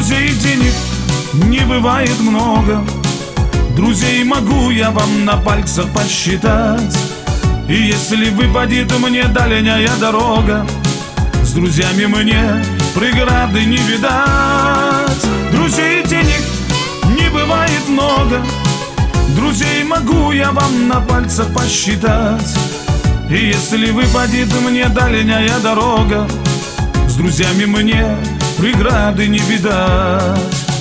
друзей денег не бывает много. Друзей могу я вам на пальцах посчитать. И если выпадет мне дальняя дорога, с друзьями мне преграды не видать. Друзей денег не бывает много. Друзей могу я вам на пальцах посчитать. И если выпадет мне дальняя дорога, с друзьями мне преграды не видать.